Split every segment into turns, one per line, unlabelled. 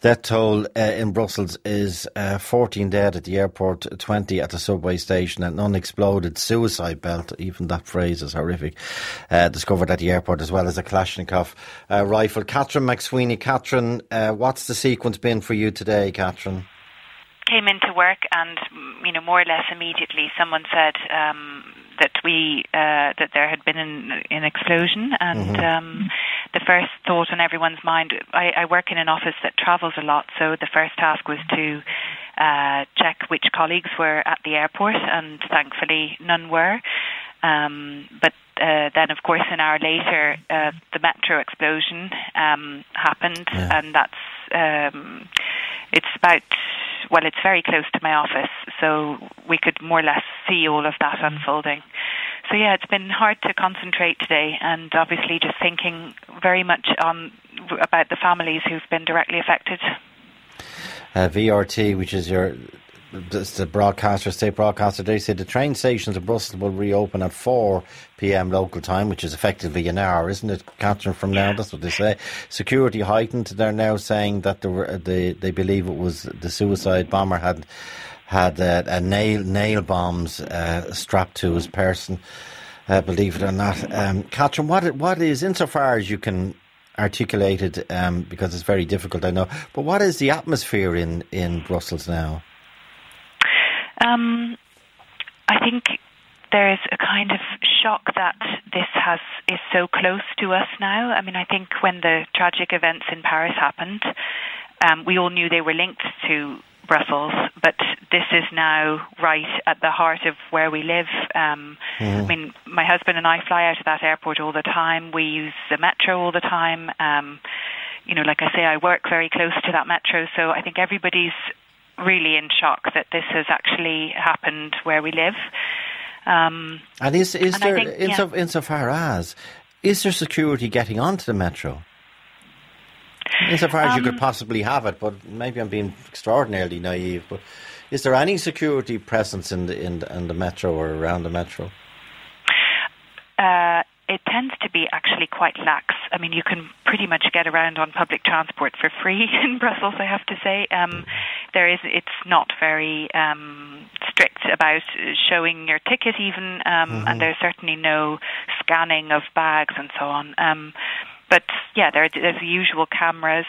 Death toll in Brussels is 14 dead at the airport, 20 at the subway station. An unexploded suicide belt, even that phrase is horrific, discovered at the airport, as well as a Kalashnikov rifle. Catherine McSweeney. Catherine, what's the sequence been for you today, Catherine?
Came into work and, more or less immediately someone said that there had been an explosion, and the first thought on everyone's mind, I work in an office that travels a lot, so the first task was to check which colleagues were at the airport, and thankfully none were. But then, of course, an hour later, the metro explosion happened, and that's it's very close to my office, so we could more or less see all of that unfolding. So yeah, it's been hard to concentrate today, and obviously just thinking very much about the families who've been directly affected.
VRT, which is the broadcaster, state broadcaster, they say the train stations of Brussels will reopen at 4 p.m. local time, which is effectively an hour, isn't it, Catherine, from now? That's what they say. Security heightened. They're now saying that they believe it was the suicide bomber had nail bombs strapped to his person, believe it or not. Catherine, what is, insofar as you can articulate it, because it's very difficult, I know, but what is the atmosphere in Brussels now?
I think there's a kind of shock that this is so close to us now. I mean, I think when the tragic events in Paris happened, we all knew they were linked to Brussels, but this is now right at the heart of where we live. I mean, my husband and I fly out of that airport all the time. We use the metro all the time. Like I say, I work very close to that metro, so I think everybody's really in shock that this has actually happened where we live.
And is there, insofar as, is there security getting onto the metro? Insofar as you could possibly have it, but maybe I'm being extraordinarily naive, but is there any security presence in the metro or around the metro?
It tends to be actually quite lax. I mean, you can pretty much get around on public transport for free in Brussels, I have to say. It's not very strict about showing your ticket even, and there's certainly no scanning of bags and so on. But yeah, there's the usual cameras.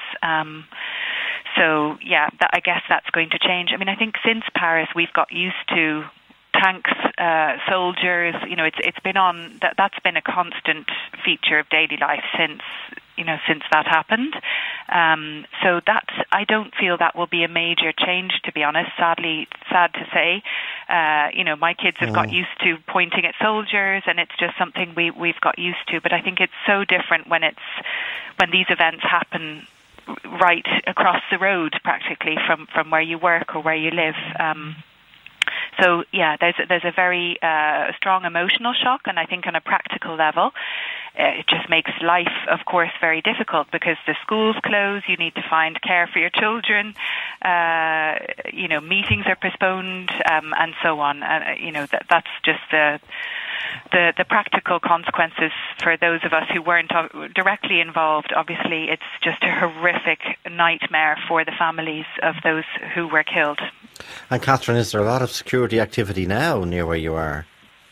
So yeah, I guess that's going to change. I mean, I think since Paris, we've got used to tanks, soldiers. It's been on. That's been a constant feature of daily life since that happened. So I don't feel that will be a major change, to be honest. Sad to say. My kids have got used to pointing at soldiers, and it's just something we've got used to. But I think it's so different when these events happen right across the road, practically from where you work or where you live. So yeah, there's a very strong emotional shock, and I think on a practical level, it just makes life, of course, very difficult because the schools close. You need to find care for your children. Meetings are postponed, and so on. That's just the practical consequences for those of us who weren't directly involved. Obviously, it's just a horrific nightmare for the families of those who were killed.
And Catherine, is there a lot of security activity now near where you are?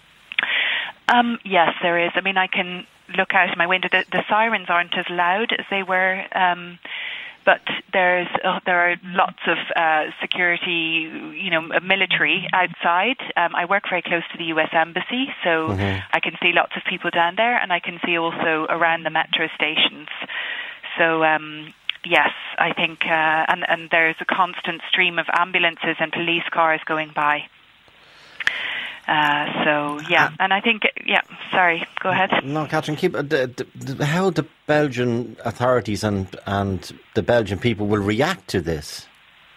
Yes, there is. I mean, I can look out of my window. The sirens aren't as loud as they were, but there are lots of security, military outside. I work very close to the US Embassy, so I can see lots of people down there, and I can see also around the metro stations. So yes, I think, and there's a constant stream of ambulances and police cars going by. And I think, sorry, go ahead.
No, Catherine, how the Belgian authorities and the Belgian people will react to this?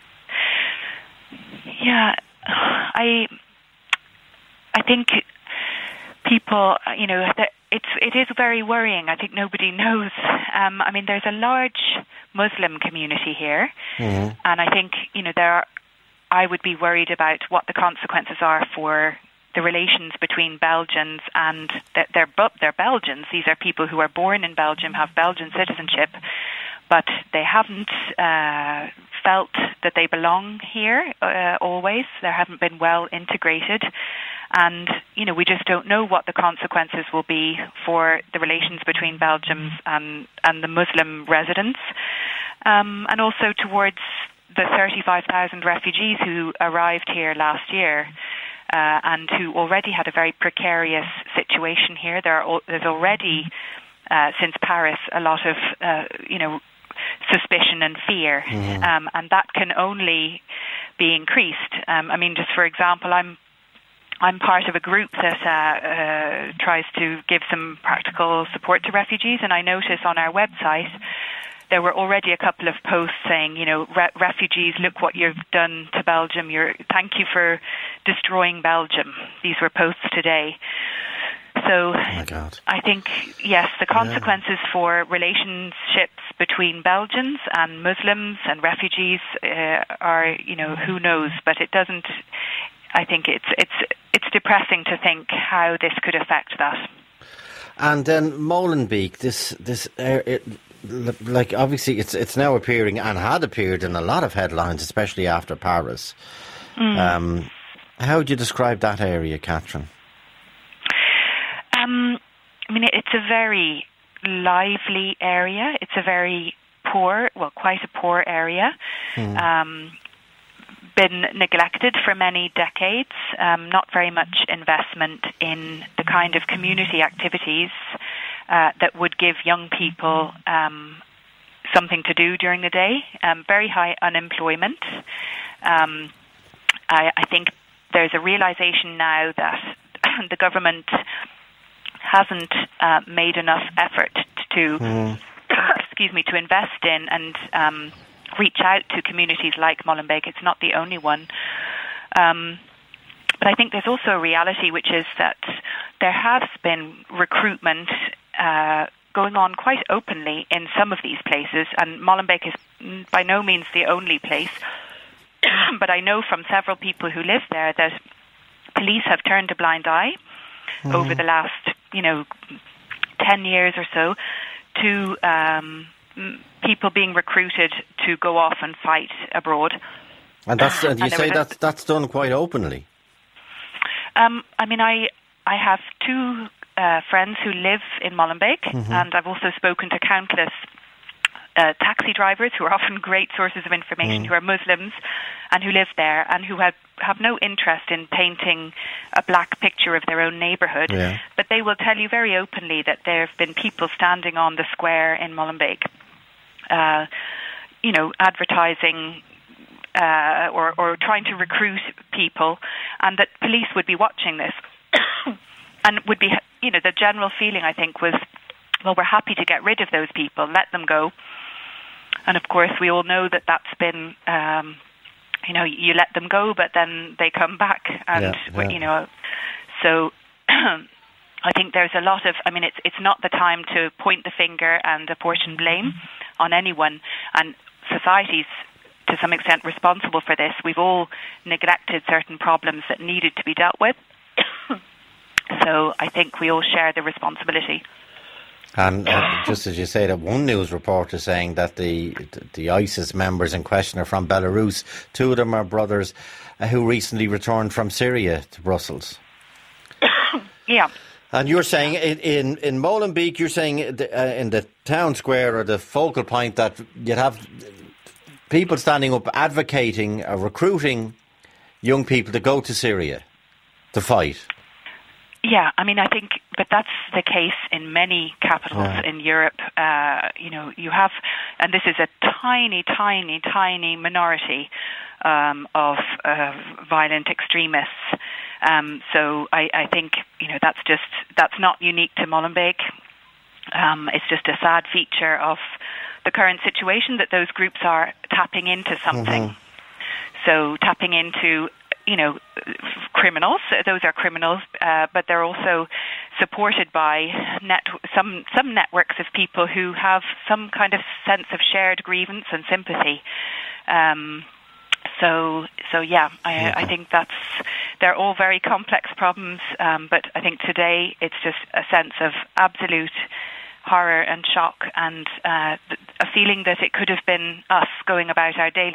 Yeah, I think people, it is very worrying. I think nobody knows. I mean, there's a large Muslim community here, and I think, I would be worried about what the consequences are for the relations between Belgians and they're Belgians. These are people who are born in Belgium, have Belgian citizenship, but they haven't felt that they belong here always. They haven't been well integrated. And, we just don't know what the consequences will be for the relations between Belgium and the Muslim residents. And also towards the 35,000 refugees who arrived here last year and who already had a very precarious situation here. There's already, since Paris, a lot of, suspicion and fear, and that can only be increased. Just for example, I'm part of a group that tries to give some practical support to refugees, and I notice on our website there were already a couple of posts saying, refugees, look what you've done to Belgium. Thank you for destroying Belgium. These were posts today. So I think, yes, the consequences for relationships between Belgians and Muslims and refugees are, who knows, but it doesn't. I think it's depressing to think how this could affect that.
And then Molenbeek, obviously it's now appearing and had appeared in a lot of headlines, especially after Paris. How would you describe that area, Catherine?
It's a very lively area. It's a very quite a poor area. Been neglected for many decades. Not very much investment in the kind of community activities that would give young people something to do during the day. Very high unemployment. I think there's a realization now that the government hasn't made enough effort to to invest in and reach out to communities like Molenbeek. It's not the only one. But I think there's also a reality, which is that there has been recruitment going on quite openly in some of these places, and Molenbeek is by no means the only place. But I know from several people who live there that police have turned a blind eye over the last, 10 years or so to people being recruited to go off and fight abroad.
And that's that's done quite openly.
I have two friends who live in Molenbeek, and I've also spoken to countless taxi drivers who are often great sources of information, who are Muslims and who live there and who have no interest in painting a black picture of their own neighbourhood. Yeah. But they will tell you very openly that there have been people standing on the square in Molenbeek, advertising or trying to recruit people, and that police would be watching this. And would be, the general feeling, I think, was, well, we're happy to get rid of those people, let them go. And of course, we all know that that's been, you let them go, but then they come back. And, so I think there's a lot of, it's not the time to point the finger and apportion blame on anyone. And society's, to some extent, responsible for this. We've all neglected certain problems that needed to be dealt with. So I think we all share the responsibility.
And just as you say, that one news report is saying that the ISIS members in question are from Belarus. Two of them are brothers who recently returned from Syria to Brussels.
Yeah.
And you're saying in Molenbeek, you're saying in the town square or the focal point that you'd have people standing up advocating, recruiting young people to go to Syria to fight.
Yeah, I think, but that's the case in many capitals in Europe. You have, and this is a tiny, tiny, tiny minority of violent extremists. So I think, that's not unique to Molenbeek. It's just a sad feature of the current situation that those groups are tapping into something. So tapping into, criminals. Those are criminals, but they're also supported by some networks of people who have some kind of sense of shared grievance and sympathy. I think they're all very complex problems, but I think today it's just a sense of absolute horror and shock, and a feeling that it could have been us going about our daily